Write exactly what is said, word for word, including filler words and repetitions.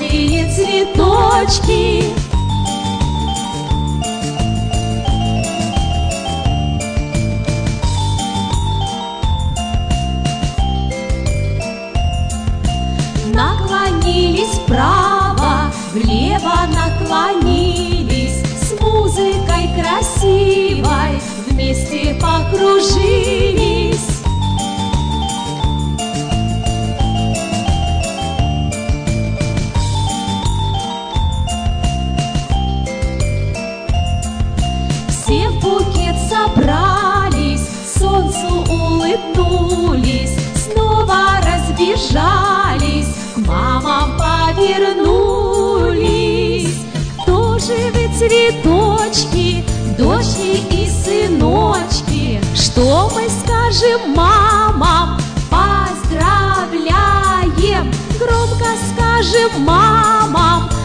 белые цветочки. Наклонились вправо, влево наклонились, с музыкой красивой вместе покружились. Все в букет собрались, солнцу улыбнулись, снова разбежались, к мамам повернулись. Тоже вы цветочки, дочки и сыночки, что мы скажем мамам? Поздравляем! Громко скажем мамам!